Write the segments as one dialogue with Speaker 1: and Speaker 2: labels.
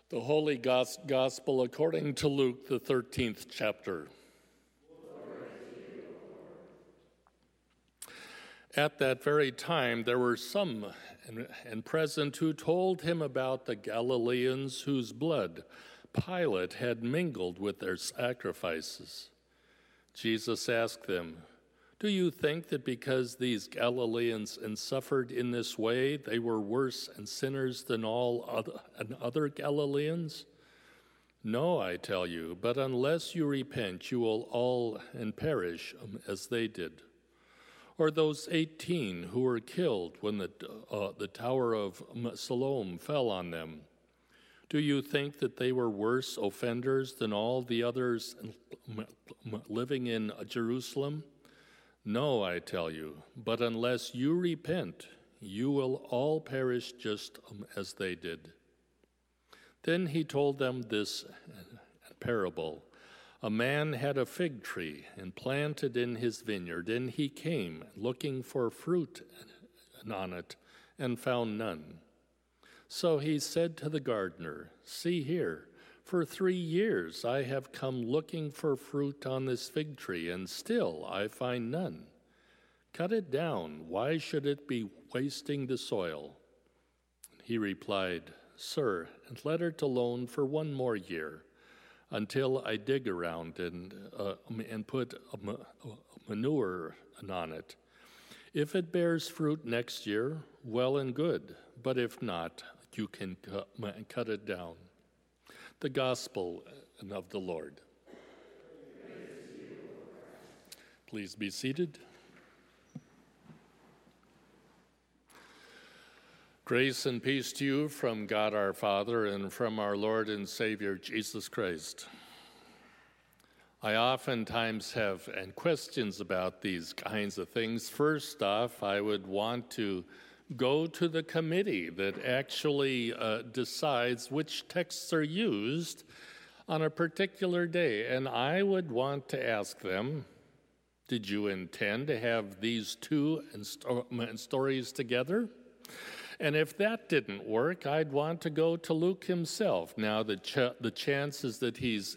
Speaker 1: The Holy Gospel according to Luke, the 13th chapter. At that very time, there were some present who told him about the Galileans whose blood Pilate had mingled with their sacrifices. Jesus asked them, "Do you think that because these Galileans suffered in this way, they were worse and sinners than all other Galileans? No, I tell you, but unless you repent, you will all perish as they did. Or those 18 who were killed when the tower of Siloam fell on them. Do you think that they were worse offenders than all the others living in Jerusalem? No, I tell you, but unless you repent, you will all perish just as they did." Then he told them this parable. A man had a fig tree and planted in his vineyard, and he came looking for fruit on it and found none. So he said to the gardener, "See here, for 3 years I have come looking for fruit on this fig tree, and still I find none. Cut it down. Why should it be wasting the soil?" He replied, "Sir, let it alone for 1 more year, until I dig around and put manure on it. If it bears fruit next year, well and good, but if not, you can cut it down." The Gospel of the Lord. Please be seated. Grace and peace to you from God our Father and from our Lord and Savior Jesus Christ. I oftentimes have questions about these kinds of things. First off, I would want to go to the committee that actually decides which texts are used on a particular day. And I would want to ask them, did you intend to have these two stories together? And if that didn't work, I'd want to go to Luke himself. Now, the chances that he's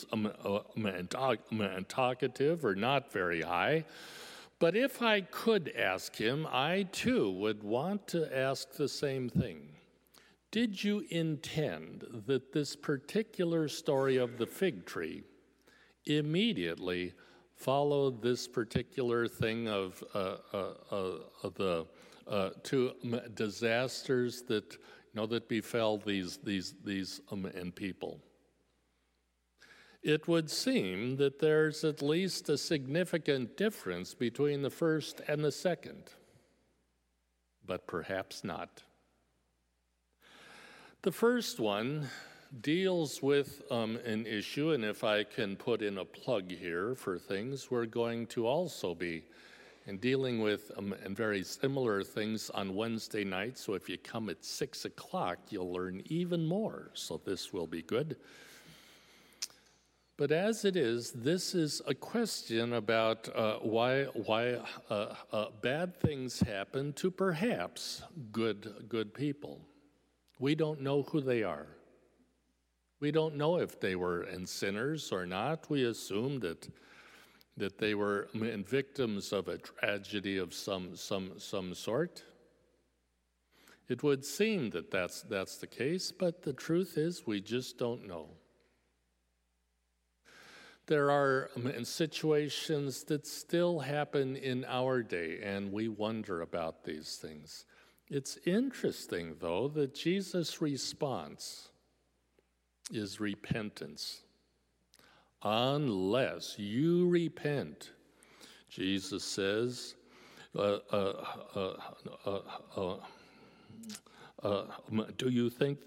Speaker 1: talkative are not very high. But if I could ask him, I too would want to ask the same thing. Did you intend that this particular story of the fig tree immediately follow this particular thing of the two disasters that that befell these people? It would seem that there's at least a significant difference between the first and the second, but perhaps not. The first one deals with an issue, and if I can put in a plug here for things, we're going to also be dealing with and very similar things on Wednesday night. So if you come at 6 o'clock, you'll learn even more. So this will be good. But as it is, this is a question about why bad things happen to perhaps good people. We don't know who they are. We don't know if they were sinners or not. We assume that they were victims of a tragedy of some sort. It would seem that that's the case, but the truth is we just don't know. There are situations that still happen in our day, and we wonder about these things. It's interesting, though, that Jesus' response is repentance. Unless you repent, Jesus says, do you think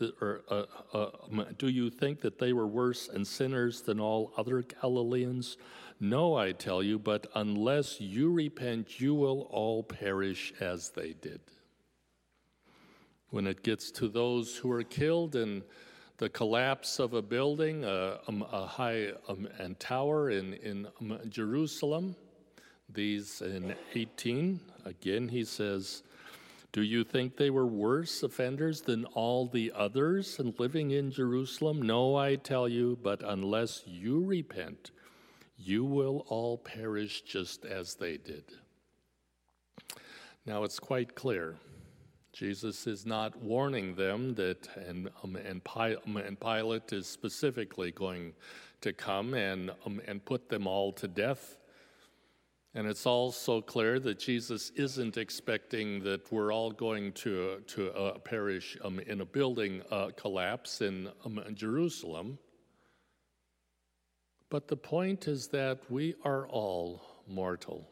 Speaker 1: that they were worse and sinners than all other Galileans? No, I tell you, but unless you repent, you will all perish as they did. When it gets to those who are killed in the collapse of a building, a high tower in Jerusalem, these in 18, again he says, Do you think they were worse offenders than all the others and living in Jerusalem? No, I tell you, but unless you repent, you will all perish just as they did. Now it's quite clear. Jesus is not warning them that, and Pilate is specifically going to come and put them all to death. And it's also clear that Jesus isn't expecting that we're all going to perish in a building collapse in Jerusalem. But the point is that we are all mortal.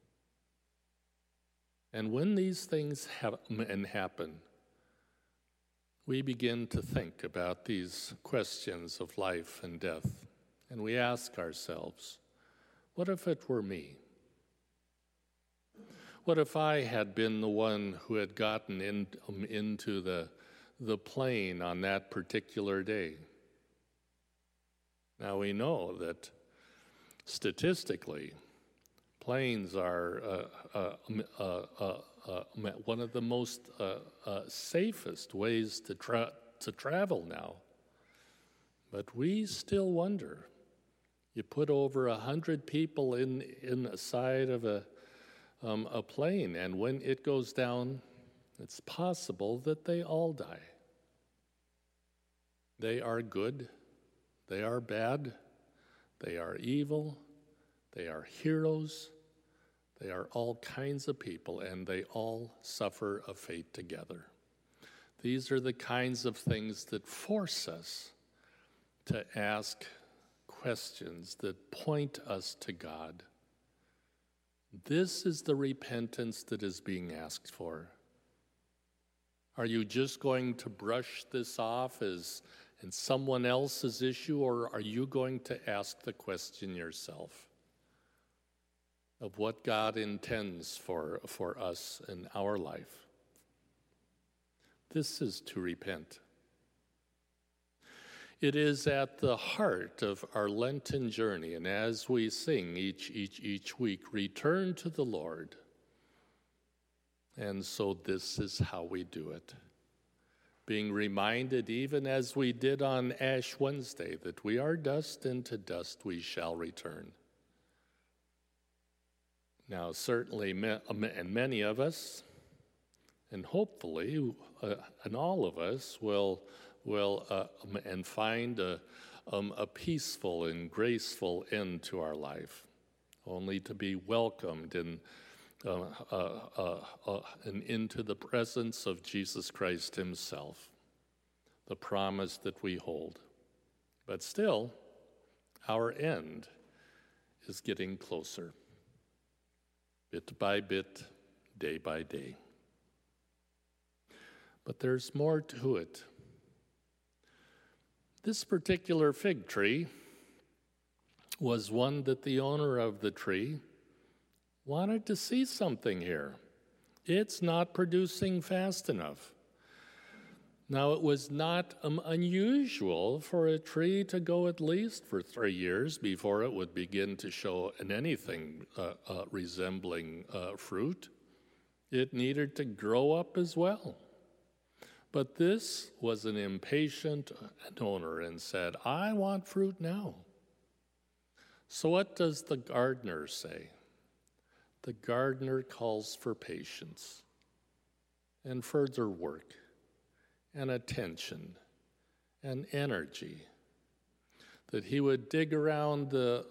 Speaker 1: And when these things happen, we begin to think about these questions of life and death. And we ask ourselves, what if it were me? What if I had been the one who had gotten into the plane on that particular day? Now we know that statistically, planes are one of the most safest ways to travel now. But we still wonder. You put over 100 people in a side of a plane, and when it goes down, it's possible that they all die. They are good, they are bad, they are evil, they are heroes, they are all kinds of people, and they all suffer a fate together. These are the kinds of things that force us to ask questions that point us to God. This is the repentance that is being asked for. Are you just going to brush this off as someone else's issue, or are you going to ask the question yourself of what God intends for us in our life? This is to repent. It is at the heart of our Lenten journey, and as we sing each week, return to the Lord. And so this is how we do it. Being reminded, even as we did on Ash Wednesday, that we are dust, and to dust we shall return. Now, certainly, and many of us, and hopefully, and all of us will and find a peaceful and graceful end to our life, only to be welcomed and into the presence of Jesus Christ himself, the promise that we hold. But still, our end is getting closer, bit by bit, day by day. But there's more to it. This particular fig tree was one that the owner of the tree wanted to see something here. It's not producing fast enough. Now, it was not unusual for a tree to go at least for 3 years before it would begin to show anything resembling fruit. It needed to grow up as well. But this was an impatient owner and said, I want fruit now. So what does the gardener say? The gardener calls for patience and further work and attention and energy, that he would dig around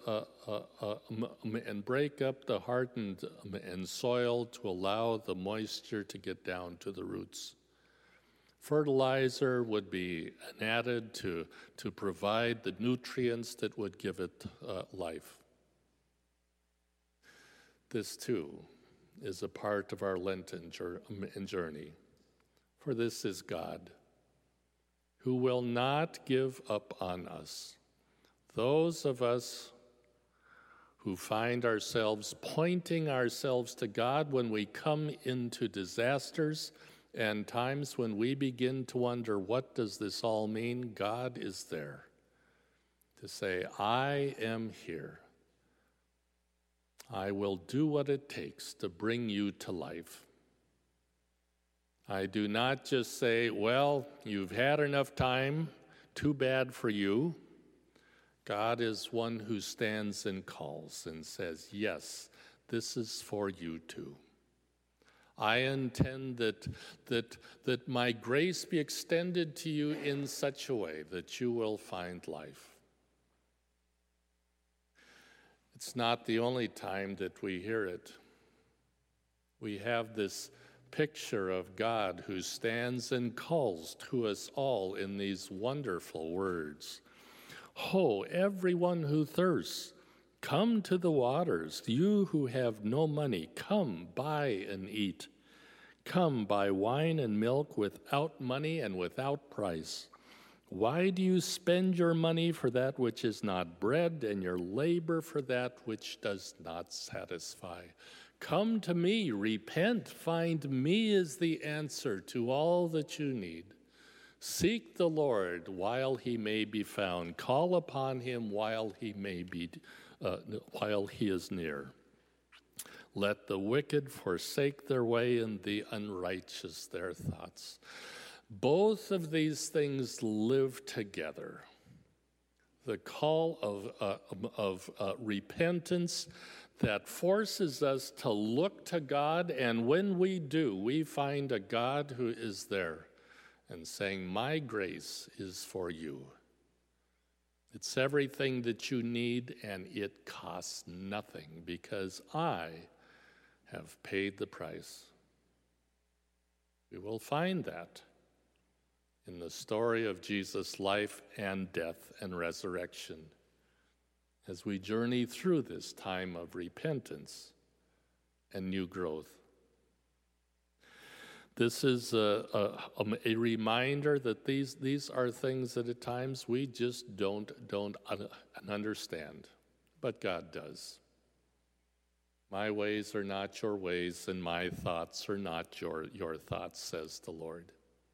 Speaker 1: and break up the hardened soil to allow the moisture to get down to the roots. Fertilizer would be added to provide the nutrients that would give it life. This, too, is a part of our Lenten journey. For this is God, who will not give up on us. Those of us who find ourselves pointing ourselves to God when we come into disasters and times when we begin to wonder, what does this all mean? God is there to say, I am here. I will do what it takes to bring you to life. I do not just say, well, you've had enough time, too bad for you. God is one who stands and calls and says, yes, this is for you too. I intend that my grace be extended to you in such a way that you will find life. It's not the only time that we hear it. We have this picture of God who stands and calls to us all in these wonderful words. Ho, everyone who thirsts, come to the waters. You who have no money, come, buy and eat. Come, buy wine and milk without money and without price. Why do you spend your money for that which is not bread, and your labor for that which does not satisfy? Come to me, repent, find me is the answer to all that you need. Seek the Lord while he may be found. Call upon him while he is near. Let the wicked forsake their way and the unrighteous their thoughts. Both of these things live together. The call of repentance that forces us to look to God, and when we do, we find a God who is there and saying, my grace is for you. It's everything that you need, and it costs nothing because I have paid the price. We will find that in the story of Jesus' life and death and resurrection as we journey through this time of repentance and new growth. This is a reminder that these are things that at times we just don't understand, but God does. My ways are not your ways, and my thoughts are not your thoughts, says the Lord.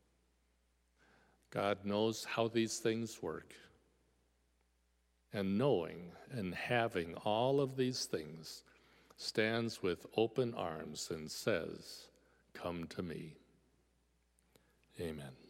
Speaker 1: God knows how these things work. And knowing and having all of these things, stands with open arms and says, come to me. Amen.